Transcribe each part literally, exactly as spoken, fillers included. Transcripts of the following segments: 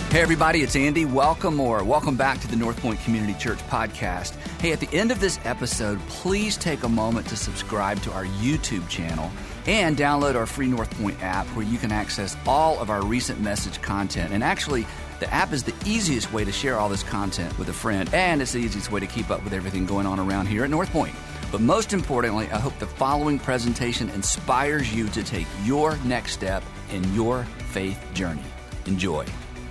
Hey everybody, it's Andy. Welcome or welcome back to the North Point Community Church podcast. Hey, at the end of this episode, please take a moment to subscribe to our YouTube channel and download our free North Point app where you can access all of our recent message content. And actually, the app is the easiest way to share all this content with a friend, and it's the easiest way to keep up with everything going on around here at North Point. But most importantly, I hope the following presentation inspires you to take your next step in your faith journey. Enjoy.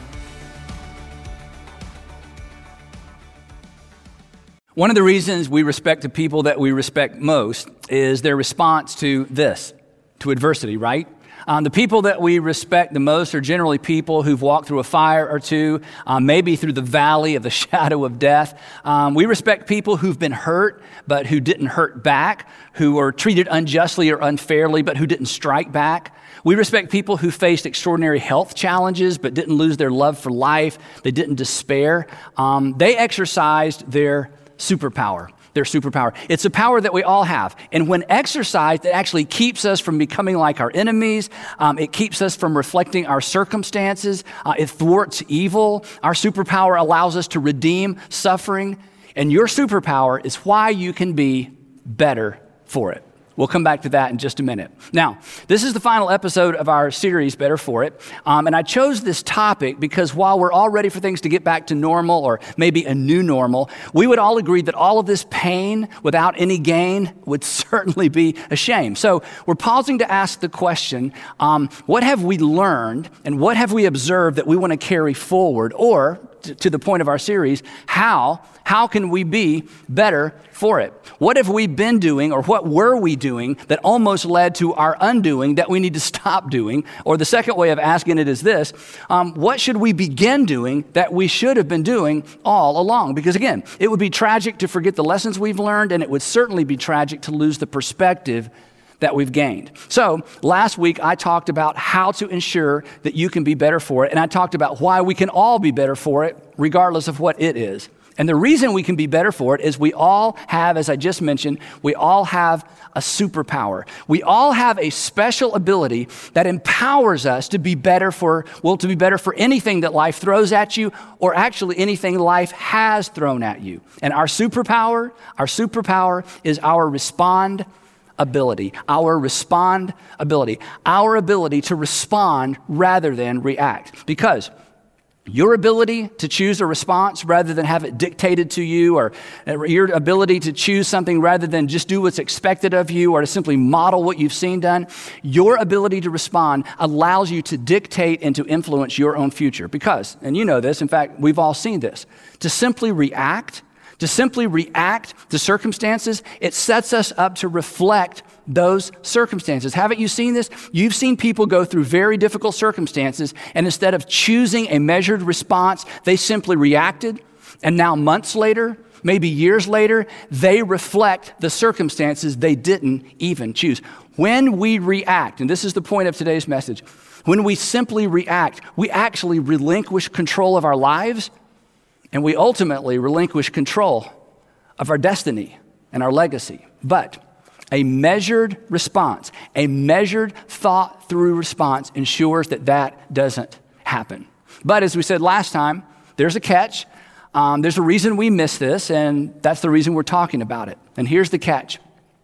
One of the reasons we respect the people that we respect most is their response to this, to adversity, right? Um, the people that we respect the most are generally people who've walked through a fire or two, um, maybe through the valley of the shadow of death. Um, we respect people who've been hurt, but who didn't hurt back, who were treated unjustly or unfairly, but who didn't strike back. We respect people who faced extraordinary health challenges, but didn't lose their love for life. They didn't despair. Um, they exercised their superpower, their superpower. It's a power that we all have. And when exercised, it actually keeps us from becoming like our enemies. Um, it keeps us from reflecting our circumstances. Uh, it thwarts evil. Our superpower allows us to redeem suffering. And your superpower is why you can be better for it. We'll come back to that in just a minute. Now, this is the final episode of our series, Better For It. Um, and I chose this topic because while we're all ready for things to get back to normal or maybe a new normal, we would all agree that all of this pain without any gain would certainly be a shame. So we're pausing to ask the question, um, what have we learned and what have we observed that we want to carry forward? Or, to, to the point of our series, how, how can we be better for it? What have we been doing or what were we doing that almost led to our undoing that we need to stop doing? Or the second way of asking it is this, um, what should we begin doing that we should have been doing all along? Because again, it would be tragic to forget the lessons we've learned, and it would certainly be tragic to lose the perspective that we've gained. So last week, I talked about how to ensure that you can be better for it, and I talked about why we can all be better for it, regardless of what it is. And the reason we can be better for it is we all have, as I just mentioned, we all have a superpower. We all have a special ability that empowers us to be better for, well, to be better for anything that life throws at you, or actually anything life has thrown at you. And our superpower, our superpower is our respond ability, our respond ability, our ability to respond rather than react. Because your ability to choose a response rather than have it dictated to you, or your ability to choose something rather than just do what's expected of you, or to simply model what you've seen done, your ability to respond allows you to dictate and to influence your own future. Because, and you know this, in fact, we've all seen this, to simply react To simply react to circumstances, it sets us up to reflect those circumstances. Haven't you seen this? You've seen people go through very difficult circumstances, and instead of choosing a measured response, they simply reacted. And now months later, maybe years later, they reflect the circumstances they didn't even choose. When we react, and this is the point of today's message, when we simply react, we actually relinquish control of our lives, and we ultimately relinquish control of our destiny and our legacy. But a measured response, a measured, thought-through response ensures that that doesn't happen. But as we said last time, there's a catch. Um, there's a reason we miss this, and that's the reason we're talking about it. And here's the catch.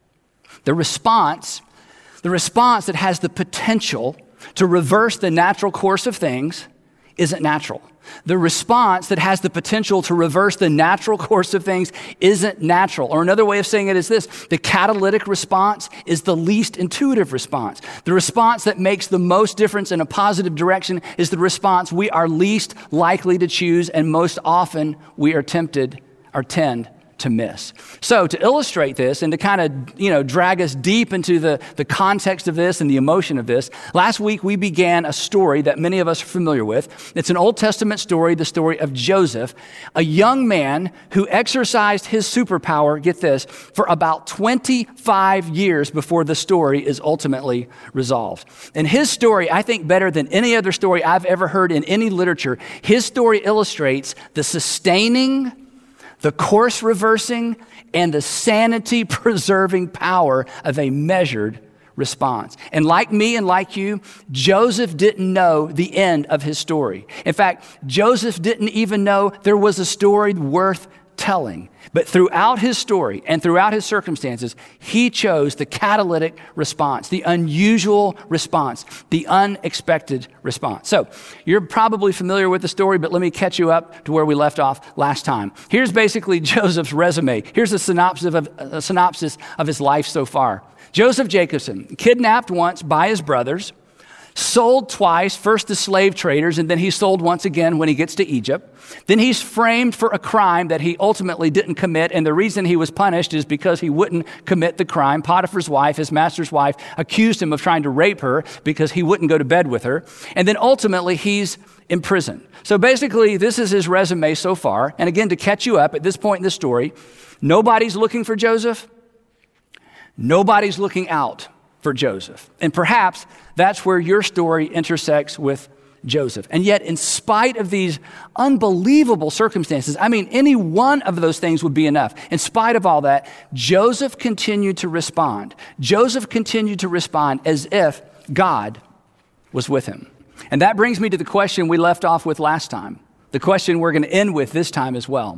The response, the response that has the potential to reverse the natural course of things isn't natural. The response that has the potential to reverse the natural course of things isn't natural. Or another way of saying it is this: the catalytic response is the least intuitive response. The response that makes the most difference in a positive direction is the response we are least likely to choose, and most often we are tempted or tend to miss. So to illustrate this and to kind of, you know, drag us deep into the, the context of this and the emotion of this, last week we began a story that many of us are familiar with. It's an Old Testament story, the story of Joseph, a young man who exercised his superpower, get this, for about twenty-five years before the story is ultimately resolved. And his story, I think better than any other story I've ever heard in any literature, his story illustrates the sustaining, the course reversing, and the sanity preserving power of a measured response. And like me and like you, Joseph didn't know the end of his story. In fact, Joseph didn't even know there was a story worth telling. But throughout his story and throughout his circumstances, he chose the catalytic response, the unusual response, the unexpected response. So you're probably familiar with the story, but let me catch you up to where we left off last time. Here's basically Joseph's resume. Here's a synopsis of, a synopsis of his life so far. Joseph Jacobson, kidnapped once by his brothers, sold twice, first to slave traders, and then he's sold once again when he gets to Egypt. Then he's framed for a crime that he ultimately didn't commit, and the reason he was punished is because he wouldn't commit the crime. Potiphar's wife, his master's wife, accused him of trying to rape her because he wouldn't go to bed with her. And then ultimately he's in prison. So basically, this is his resume so far. And again, to catch you up, at this point in the story, nobody's looking for Joseph. Nobody's looking out for Joseph. And perhaps that's where your story intersects with Joseph. And yet, in spite of these unbelievable circumstances, I mean, any one of those things would be enough. In spite of all that, Joseph continued to respond. Joseph continued to respond as if God was with him. And that brings me to the question we left off with last time, the question we're going to end with this time as well.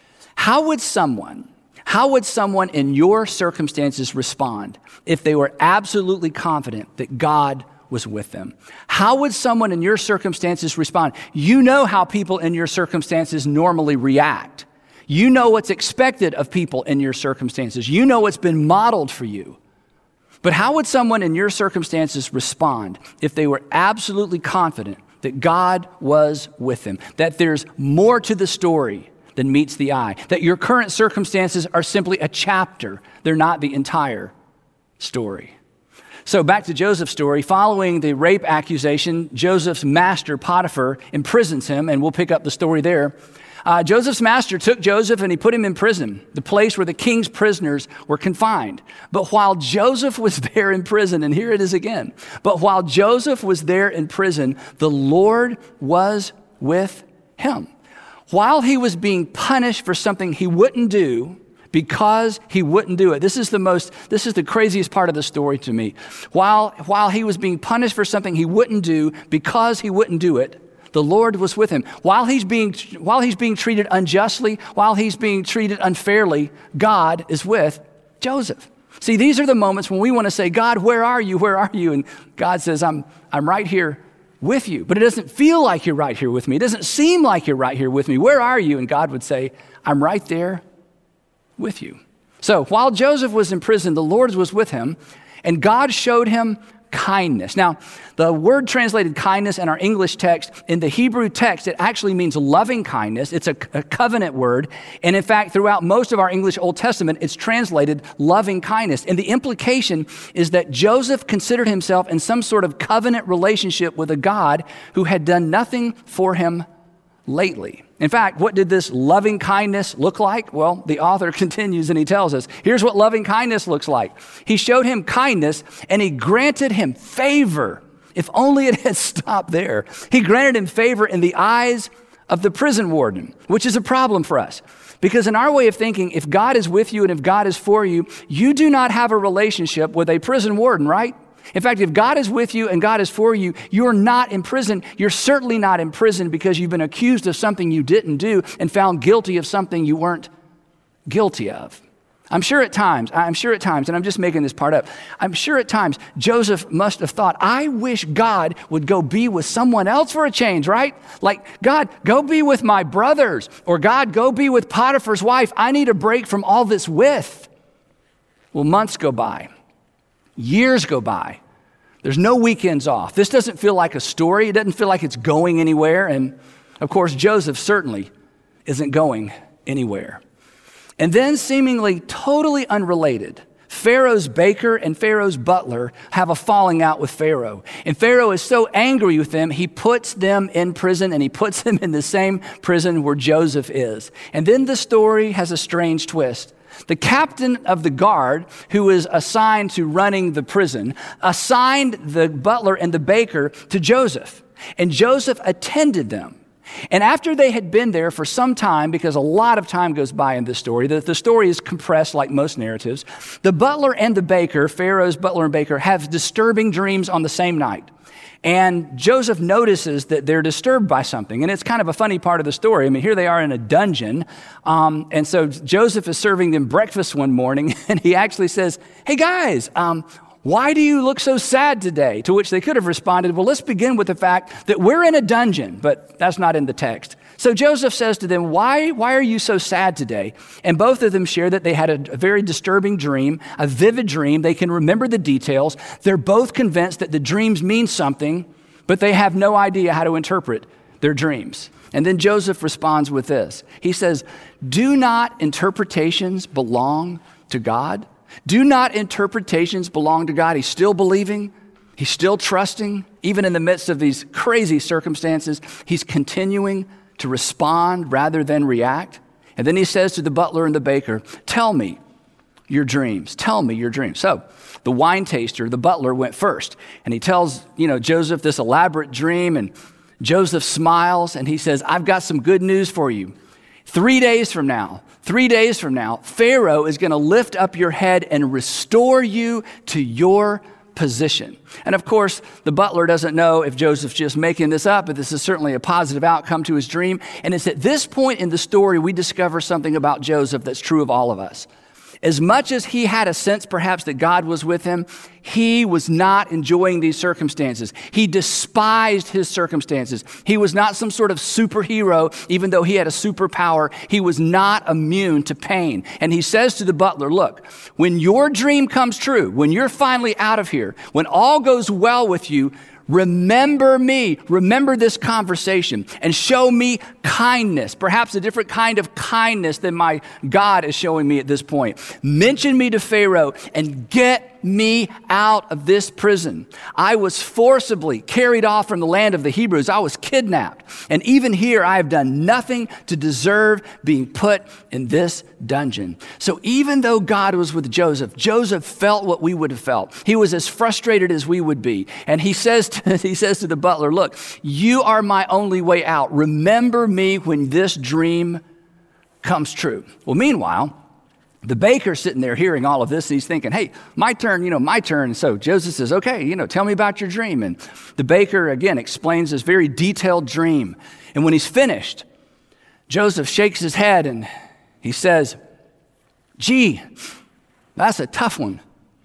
How would someone How would someone in your circumstances respond if they were absolutely confident that God was with them? How would someone in your circumstances respond? You know how people in your circumstances normally react. You know what's expected of people in your circumstances. You know what's been modeled for you. But how would someone in your circumstances respond if they were absolutely confident that God was with them, that there's more to the story than meets the eye, that your current circumstances are simply a chapter, they're not the entire story? So back to Joseph's story. Following the rape accusation, Joseph's master, Potiphar, imprisons him, and we'll pick up the story there. Uh, Joseph's master took Joseph and he put him in prison, the place where the king's prisoners were confined. But while Joseph was there in prison, and here it is again, but while Joseph was there in prison, the Lord was with him. While he was being punished for something he wouldn't do, because he wouldn't do it. This is the most, this is the craziest part of the story to me. While, while he was being punished for something he wouldn't do, because he wouldn't do it, the Lord was with him. While he's being, while he's being treated unjustly, while he's being treated unfairly, God is with Joseph. See, these are the moments when we want to say, God, where are you? Where are you? And God says, I'm, I'm right here with you. But it doesn't feel like you're right here with me. It doesn't seem like you're right here with me. Where are you? And God would say, I'm right there with you. So while Joseph was in prison, the Lord was with him, and God showed him kindness. Now, the word translated kindness in our English text, in the Hebrew text, it actually means loving kindness. It's a, a covenant word. And in fact, throughout most of our English Old Testament, it's translated loving kindness. And the implication is that Joseph considered himself in some sort of covenant relationship with a God who had done nothing for him lately. In fact, what did this loving kindness look like? Well, the author continues and he tells us, here's what loving kindness looks like. He showed him kindness and he granted him favor. If only it had stopped there. He granted him favor in the eyes of the prison warden, which is a problem for us. Because in our way of thinking, if God is with you and if God is for you, you do not have a relationship with a prison warden, right? In fact, if God is with you and God is for you, you're not in prison. You're certainly not in prison because you've been accused of something you didn't do and found guilty of something you weren't guilty of. I'm sure at times, I'm sure at times, and I'm just making this part up, I'm sure at times Joseph must have thought, I wish God would go be with someone else for a change, right? Like, God, go be with my brothers, or God, go be with Potiphar's wife. I need a break from all this with. Well, months go by. Years go by. There's no weekends off. This doesn't feel like a story. It doesn't feel like it's going anywhere. And of course, Joseph certainly isn't going anywhere. And then seemingly totally unrelated, Pharaoh's baker and Pharaoh's butler have a falling out with Pharaoh. And Pharaoh is so angry with them, he puts them in prison and he puts them in the same prison where Joseph is. And then the story has a strange twist. The captain of the guard, who was assigned to running the prison, assigned the butler and the baker to Joseph. And Joseph attended them. And after they had been there for some time, because a lot of time goes by in this story, the, the story is compressed like most narratives, the butler and the baker, Pharaoh's butler and baker, have disturbing dreams on the same night. And Joseph notices that they're disturbed by something. And it's kind of a funny part of the story. I mean, here they are in a dungeon. Um, and so Joseph is serving them breakfast one morning, and he actually says, hey guys, um, why do you look so sad today? To which they could have responded, well, let's begin with the fact that we're in a dungeon, but that's not in the text. So Joseph says to them, why, why are you so sad today? And both of them share that they had a, a very disturbing dream, a vivid dream. They can remember the details. They're both convinced that the dreams mean something, but they have no idea how to interpret their dreams. And then Joseph responds with this. He says, do not interpretations belong to God? Do not interpretations belong to God? He's still believing. He's still trusting. Even in the midst of these crazy circumstances, he's continuing to respond rather than react. And then he says to the butler and the baker, tell me your dreams. Tell me your dreams. So the wine taster, the butler, went first. And he tells, you know, Joseph this elaborate dream. And Joseph smiles and he says, I've got some good news for you. Three days from now, three days from now, Pharaoh is going to lift up your head and restore you to your position. And of course, the butler doesn't know if Joseph's just making this up, but this is certainly a positive outcome to his dream. And it's at this point in the story we discover something about Joseph that's true of all of us. As much as he had a sense perhaps that God was with him, he was not enjoying these circumstances. He despised his circumstances. He was not some sort of superhero, even though he had a superpower. He was not immune to pain. And he says to the butler, look, when your dream comes true, when you're finally out of here, when all goes well with you, remember me, remember this conversation, and show me kindness, perhaps a different kind of kindness than my God is showing me at this point. Mention me to Pharaoh and get me out of this prison. I was forcibly carried off from the land of the Hebrews. I was kidnapped. And even here, I have done nothing to deserve being put in this dungeon. So even though God was with Joseph, Joseph felt what we would have felt. He was as frustrated as we would be. And he says to, he says to the butler, look, you are my only way out. Remember me when this dream comes true. Well, meanwhile, the baker's sitting there hearing all of this, and he's thinking, hey, my turn, you know, my turn. And so Joseph says, okay, you know, tell me about your dream. And the baker, again, explains this very detailed dream. And when he's finished, Joseph shakes his head and he says, gee, that's a tough one.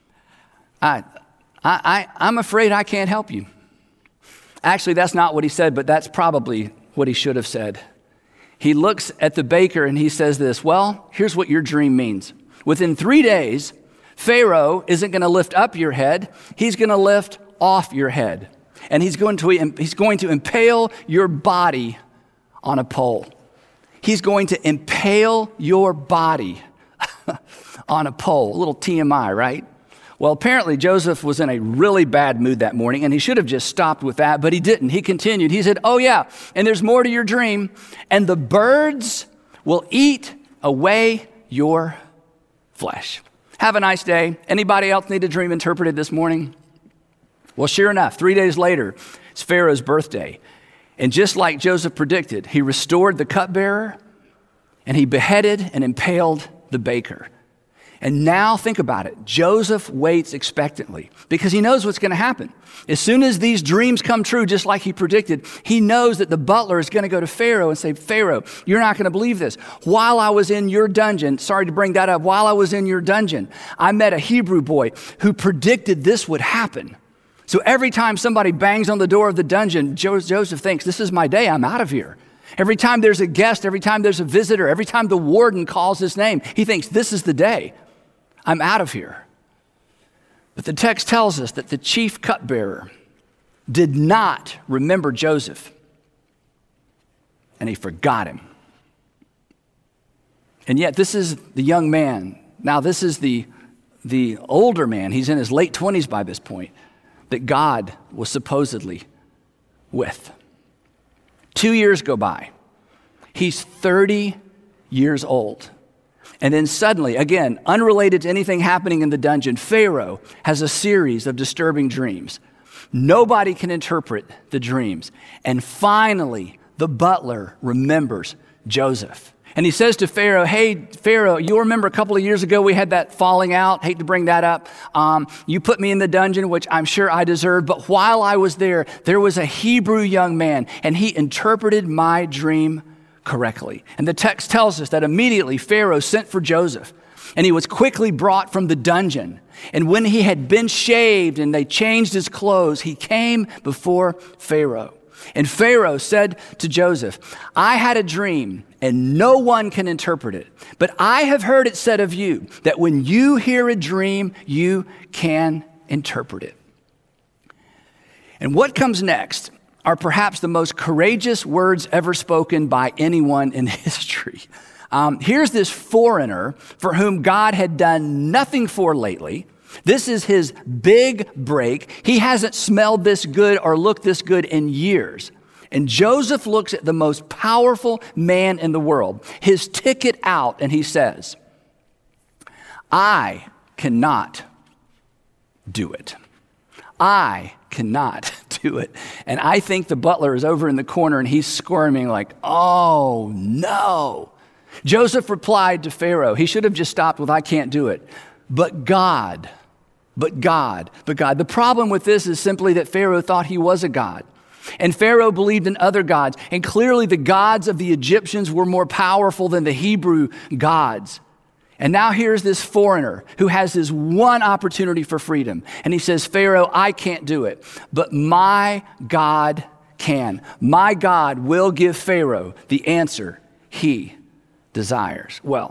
I, I, I, I'm afraid I can't help you. Actually, that's not what he said, but that's probably what he should have said. He looks at the baker and he says this, well, here's what your dream means. Within three days, Pharaoh isn't going to lift up your head. He's going to lift off your head. And he's going to, he's going to impale your body on a pole. He's going to impale your body on a pole. A little T M I, right? Well, apparently Joseph was in a really bad mood that morning, and he should have just stopped with that, but he didn't. He continued. He said, oh yeah, and there's more to your dream, and the birds will eat away your flesh. Have a nice day. Anybody else need a dream interpreted this morning? Well, sure enough, three days later, it's Pharaoh's birthday, and just like Joseph predicted, he restored the cupbearer, and he beheaded and impaled the baker. And now think about it. Joseph waits expectantly because he knows what's going to happen. As soon as these dreams come true, just like he predicted, he knows that the butler is going to go to Pharaoh and say, Pharaoh, you're not going to believe this. While I was in your dungeon, sorry to bring that up, while I was in your dungeon, I met a Hebrew boy who predicted this would happen. So every time somebody bangs on the door of the dungeon, Joseph thinks, this is my day, I'm out of here. Every time there's a guest, every time there's a visitor, every time the warden calls his name, he thinks, this is the day. I'm out of here. But the text tells us that the chief cupbearer did not remember Joseph, and he forgot him. And yet this is the young man. Now this is the, the older man. He's in his late twenties by this point, that God was supposedly with. Two years go by. He's thirty years old. And then suddenly, again, unrelated to anything happening in the dungeon, Pharaoh has a series of disturbing dreams. Nobody can interpret the dreams. And finally, the butler, remembers Joseph. And he says to Pharaoh, hey, Pharaoh, you'll remember a couple of years ago we had that falling out. Hate to bring that up. Um, you put me in the dungeon, which I'm sure I deserved. But while I was there, there was a Hebrew young man, and he interpreted my dream correctly. And the text tells us that immediately Pharaoh sent for Joseph, and he was quickly brought from the dungeon. And when he had been shaved and they changed his clothes, he came before Pharaoh. And Pharaoh said to Joseph, I had a dream, and no one can interpret it. But I have heard it said of you that when you hear a dream, you can interpret it. And what comes next are perhaps the most courageous words ever spoken by anyone in history. Um, here's this foreigner for whom God had done nothing for lately. This is his big break. He hasn't smelled this good or looked this good in years. And Joseph looks at the most powerful man in the world, his ticket out, and he says, I cannot do it. I cannot do it. And I think the butler is over in the corner and he's squirming like, oh no. Joseph replied to Pharaoh. He should have just stopped with, I can't do it. But God, but God, but God. The problem with this is simply that Pharaoh thought he was a god. And Pharaoh believed in other gods. And clearly the gods of the Egyptians were more powerful than the Hebrew gods. And now here's this foreigner who has this one opportunity for freedom. And he says, Pharaoh, I can't do it, but my God can. My God will give Pharaoh the answer he desires. Well,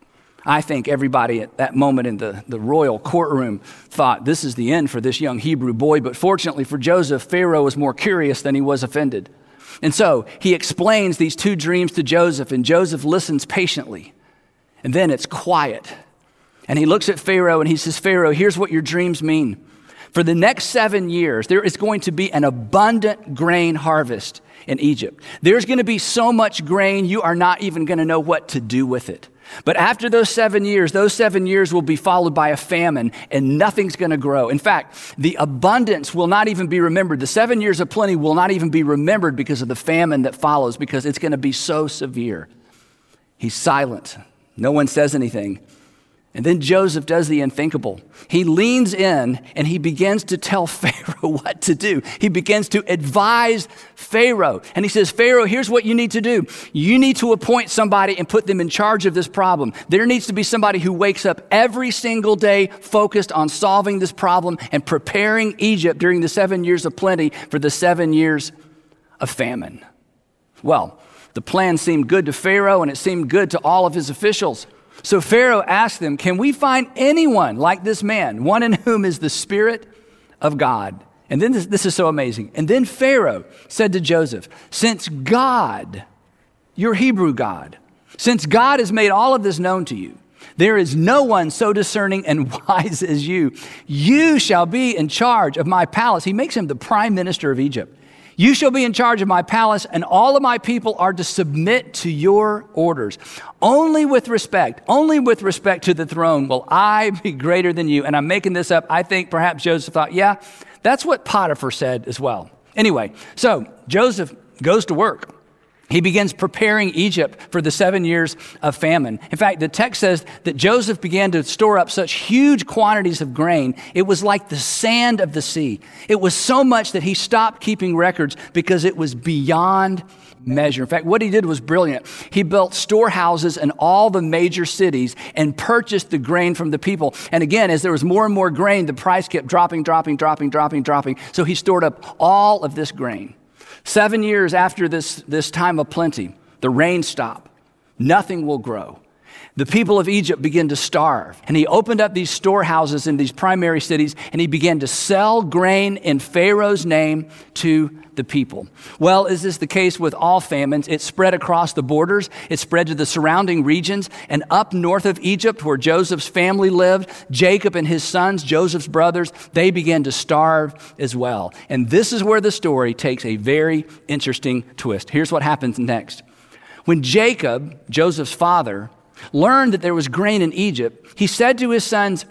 I think everybody at that moment in the, the royal courtroom thought this is the end for this young Hebrew boy. But fortunately for Joseph, Pharaoh was more curious than he was offended. And so he explains these two dreams to Joseph, and Joseph listens patiently. And then it's quiet. And he looks at Pharaoh and he says, Pharaoh, here's what your dreams mean. For the next seven years, there is going to be an abundant grain harvest in Egypt. There's going to be so much grain, you are not even going to know what to do with it. But after those seven years, those seven years will be followed by a famine, and nothing's going to grow. In fact, the abundance will not even be remembered. The seven years of plenty will not even be remembered because of the famine that follows, because it's going to be so severe. He's silent. No one says anything. And then Joseph does the unthinkable. He leans in and he begins to tell Pharaoh what to do. He begins to advise Pharaoh. And he says, Pharaoh, here's what you need to do. You need to appoint somebody and put them in charge of this problem. There needs to be somebody who wakes up every single day focused on solving this problem and preparing Egypt during the seven years of plenty for the seven years of famine. Well, the plan seemed good to Pharaoh and it seemed good to all of his officials. So Pharaoh asked them, can we find anyone like this man, one in whom is the Spirit of God? And then this, this is so amazing. And then Pharaoh said to Joseph, since God, your Hebrew God, since God has made all of this known to you, there is no one so discerning and wise as you. You shall be in charge of my palace. He makes him the prime minister of Egypt. You shall be in charge of my palace, and all of my people are to submit to your orders. Only with respect, only with respect to the throne will I be greater than you. And I'm making this up. I think perhaps Joseph thought, yeah, that's what Potiphar said as well. Anyway, so Joseph goes to work. He begins preparing Egypt for the seven years of famine. In fact, the text says that Joseph began to store up such huge quantities of grain, it was like the sand of the sea. It was so much that he stopped keeping records because it was beyond measure. In fact, what he did was brilliant. He built storehouses in all the major cities and purchased the grain from the people. And again, as there was more and more grain, the price kept dropping, dropping, dropping, dropping, dropping. So he stored up all of this grain. Seven years after this, this time of plenty, the rain stopped. Nothing will grow. The people of Egypt begin to starve. And he opened up these storehouses in these primary cities, and he began to sell grain in Pharaoh's name to the people. Well, is this the case with all famines? It spread across the borders. It spread to the surrounding regions. And up north of Egypt, where Joseph's family lived, Jacob and his sons, Joseph's brothers, they began to starve as well. And this is where the story takes a very interesting twist. Here's what happens next. When Jacob, Joseph's father, learned that there was grain in Egypt, he said to his sons,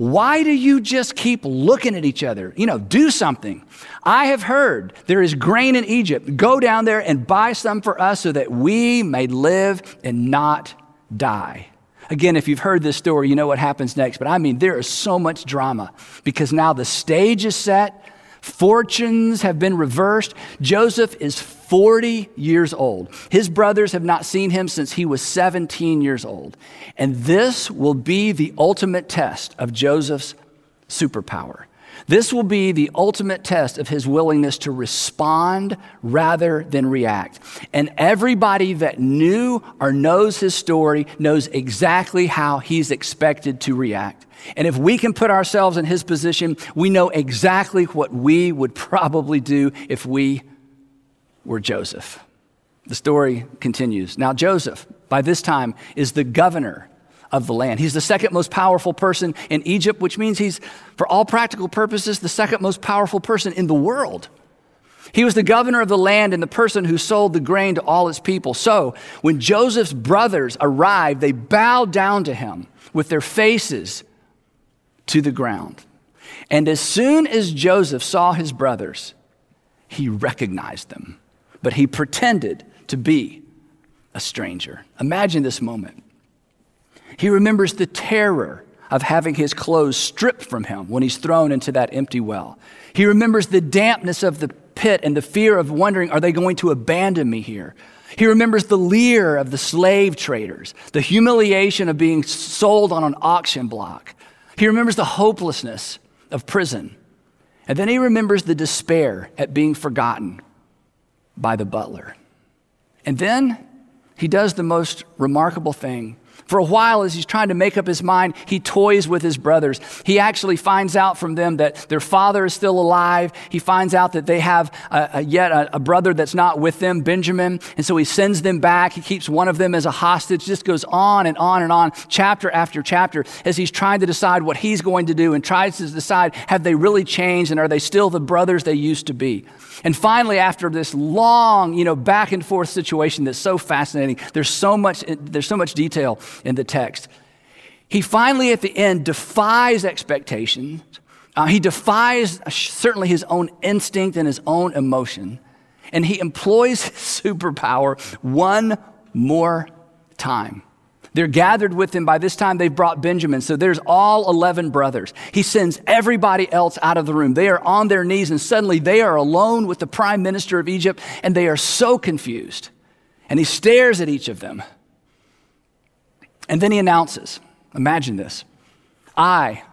why do you just keep looking at each other? You know, do something. I have heard there is grain in Egypt. Go down there and buy some for us so that we may live and not die. Again, if you've heard this story, you know what happens next. But I mean, there is so much drama because now the stage is set. Fortunes have been reversed. Joseph is forty years old. His brothers have not seen him since he was seventeen years old. And this will be the ultimate test of Joseph's superpower. This will be the ultimate test of his willingness to respond rather than react. And everybody that knew or knows his story knows exactly how he's expected to react. And if we can put ourselves in his position, we know exactly what we would probably do if we were Joseph. The story continues. Now, Joseph, by this time, is the governor of the land. He's the second most powerful person in Egypt, which means he's, for all practical purposes, the second most powerful person in the world. He was the governor of the land and the person who sold the grain to all its people. So when Joseph's brothers arrived, they bowed down to him with their faces to the ground. And as soon as Joseph saw his brothers, he recognized them, but he pretended to be a stranger. Imagine this moment. He remembers the terror of having his clothes stripped from him when he's thrown into that empty well. He remembers the dampness of the pit and the fear of wondering, are they going to abandon me here? He remembers the leer of the slave traders, the humiliation of being sold on an auction block. He remembers the hopelessness of prison. And then he remembers the despair at being forgotten by the butler. And then he does the most remarkable thing. For a while, as he's trying to make up his mind, he toys with his brothers. He actually finds out from them that their father is still alive. He finds out that they have a, a, yet a, a brother that's not with them, Benjamin. And so he sends them back. He keeps one of them as a hostage. Just goes on and on and on, chapter after chapter, as he's trying to decide what he's going to do and tries to decide, have they really changed and are they still the brothers they used to be? And finally, after this long, you know, back and forth situation that's so fascinating, there's so much, there's so much detail in the text. He finally, at the end, defies expectations. Uh, he defies uh, certainly his own instinct and his own emotion, and he employs his superpower one more time. They're gathered with him. By this time, they've brought Benjamin. So there's all eleven brothers. He sends everybody else out of the room. They are on their knees, and suddenly they are alone with the prime minister of Egypt, and they are so confused. And he stares at each of them. And then he announces, imagine this, I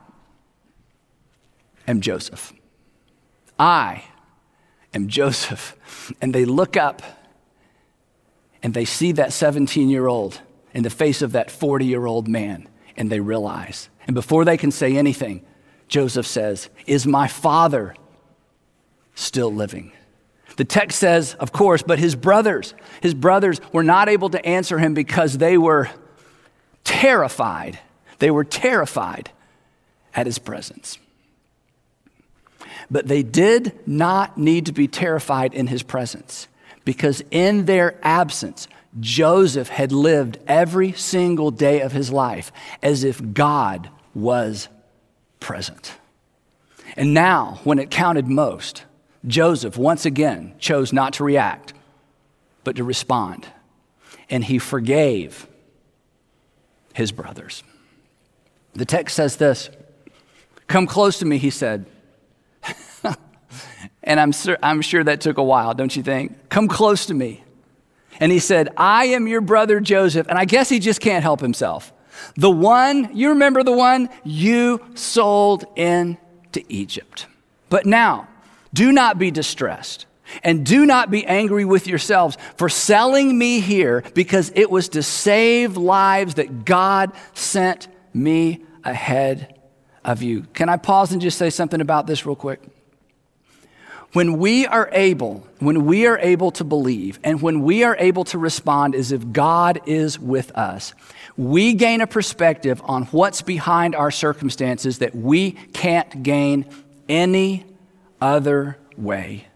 am Joseph. I am Joseph. And they look up, and they see that seventeen-year-old in the face of that forty-year-old man, and they realize. And before they can say anything, Joseph says, is my father still living? The text says, of course, but his brothers, his brothers were not able to answer him because they were terrified. They were terrified at his presence. But they did not need to be terrified in his presence, because in their absence, Joseph had lived every single day of his life as if God was present. And now, when it counted most, Joseph once again chose not to react, but to respond. And he forgave his brothers. The text says this, come close to me, he said. And I'm, sur- I'm sure that took a while, don't you think? Come close to me. And he said, I am your brother Joseph. And I guess he just can't help himself. The one, you remember the one you sold into Egypt. But now, do not be distressed and do not be angry with yourselves for selling me here, because it was to save lives that God sent me ahead of you. Can I pause and just say something about this real quick? When we are able, when we are able to believe and when we are able to respond as if God is with us, we gain a perspective on what's behind our circumstances that we can't gain any other way.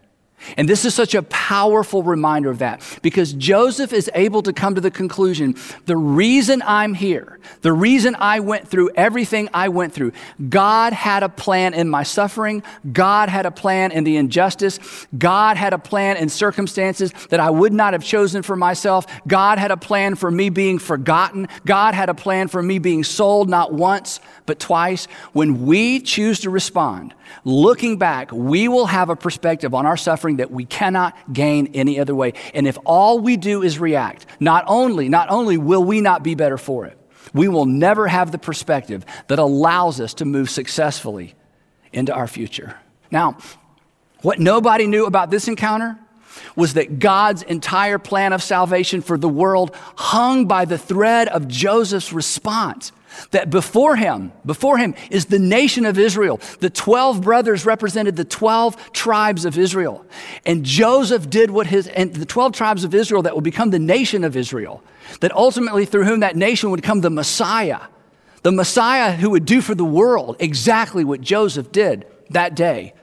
And this is such a powerful reminder of that, because Joseph is able to come to the conclusion, the reason I'm here, the reason I went through everything I went through, God had a plan in my suffering. God had a plan in the injustice. God had a plan in circumstances that I would not have chosen for myself. God had a plan for me being forgotten. God had a plan for me being sold not once, but twice. When we choose to respond, looking back, we will have a perspective on our suffering that we cannot gain any other way. And if all we do is react, not only, not only will we not be better for it, we will never have the perspective that allows us to move successfully into our future. Now, what nobody knew about this encounter was that God's entire plan of salvation for the world hung by the thread of Joseph's response. That before him, before him is the nation of Israel. The twelve brothers represented the twelve tribes of Israel. And Joseph did what his, and the twelve tribes of Israel that would become the nation of Israel. That ultimately through whom that nation would come the Messiah. The Messiah who would do for the world exactly what Joseph did that day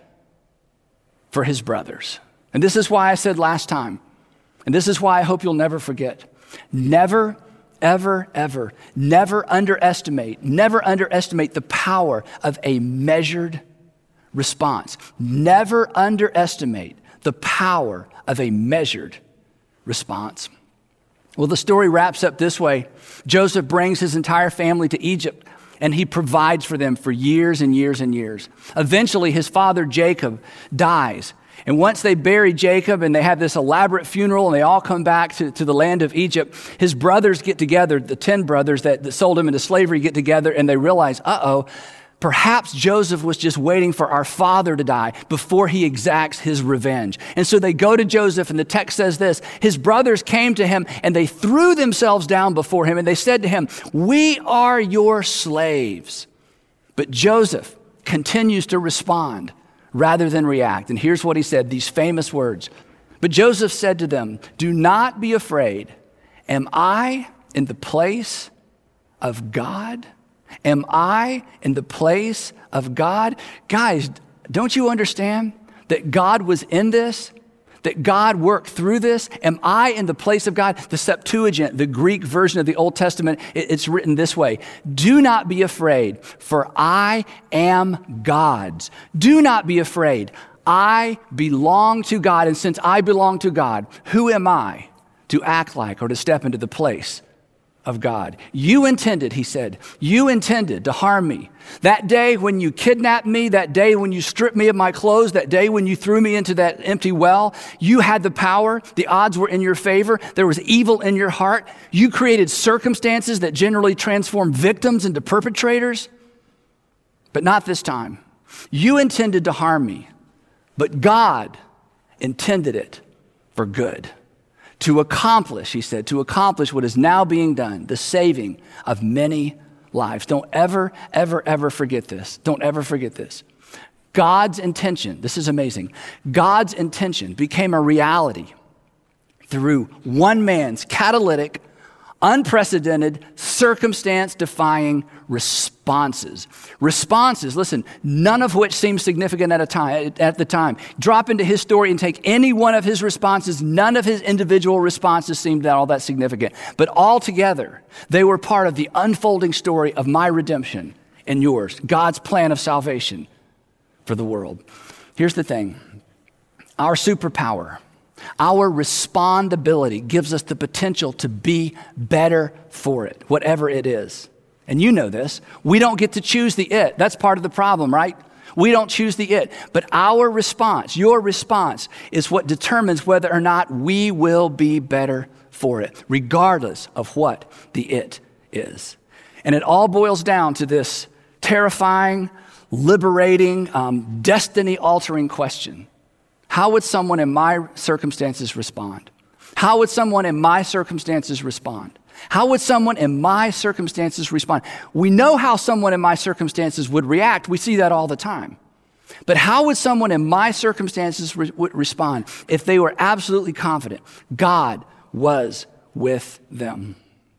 for his brothers. And this is why I said last time, and this is why I hope you'll never forget, never Ever, ever, never underestimate, never underestimate the power of a measured response. Never underestimate the power of a measured response. Well, the story wraps up this way. Joseph brings his entire family to Egypt, and he provides for them for years and years and years. Eventually, his father Jacob dies. And once they bury Jacob and they have this elaborate funeral and they all come back to, to the land of Egypt, his brothers get together, the ten brothers that, that sold him into slavery get together, and they realize, uh-oh, perhaps Joseph was just waiting for our father to die before he exacts his revenge. And so they go to Joseph, and the text says this, his brothers came to him and they threw themselves down before him and they said to him, we are your slaves. But Joseph continues to respond rather than react. And here's what he said, these famous words. But Joseph said to them, do not be afraid. Am I in the place of God? Am I in the place of God? Guys, don't you understand that God was in this? That God worked through this? Am I in the place of God? The Septuagint, the Greek version of the Old Testament, it's written this way. Do not be afraid, for I am God's. Do not be afraid. I belong to God, and since I belong to God, who am I to act like or to step into the place of God? You intended, he said, you intended to harm me. That day when you kidnapped me, that day when you stripped me of my clothes, that day when you threw me into that empty well, you had the power. The odds were in your favor. There was evil in your heart. You created circumstances that generally transform victims into perpetrators. But not this time. You intended to harm me, but God intended it for good. To accomplish, he said, to accomplish what is now being done, the saving of many lives. Don't ever, ever, ever forget this. Don't ever forget this. God's intention, this is amazing, God's intention became a reality through one man's catalytic, unprecedented, circumstance-defying responses. Responses, listen, none of which seem significant at a time, at the time. Drop into his story and take any one of his responses. None of his individual responses seemed all that significant. But all together, they were part of the unfolding story of my redemption and yours, God's plan of salvation for the world. Here's the thing. Our superpower, our respondability gives us the potential to be better for it, whatever it is. And you know this. We don't get to choose the it. That's part of the problem, right? We don't choose the it. But our response, your response, is what determines whether or not we will be better for it, regardless of what the it is. And it all boils down to this terrifying, liberating, um, destiny-altering question. How would someone in my circumstances respond? How would someone in my circumstances respond? How would someone in my circumstances respond? We know how someone in my circumstances would react. We see that all the time. But how would someone in my circumstances re- would respond if they were absolutely confident God was with them?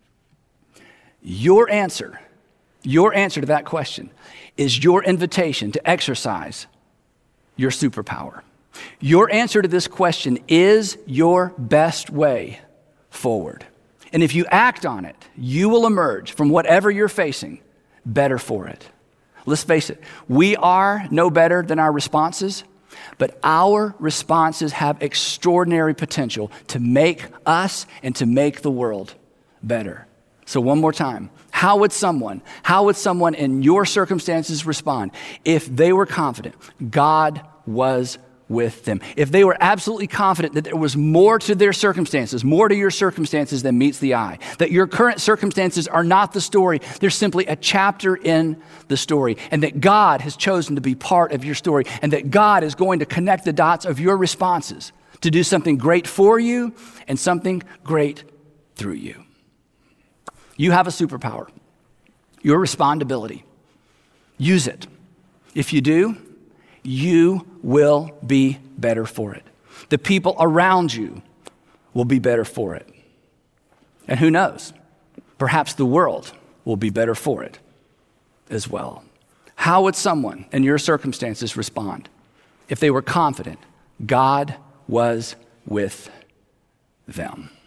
Your answer, your answer to that question is your invitation to exercise your superpower. Your answer to this question is your best way forward. And if you act on it, you will emerge from whatever you're facing better for it. Let's face it, we are no better than our responses, but our responses have extraordinary potential to make us and to make the world better. So one more time, how would someone, how would someone in your circumstances respond if they were confident God was with them? If they were absolutely confident that there was more to their circumstances, more to your circumstances than meets the eye, that your current circumstances are not the story, they're simply a chapter in the story, and that God has chosen to be part of your story, and that God is going to connect the dots of your responses to do something great for you and something great through you. You have a superpower, your respondability. Use it. If you do, you will be better for it. The people around you will be better for it. And who knows, perhaps the world will be better for it as well. How would someone in your circumstances respond if they were confident God was with them?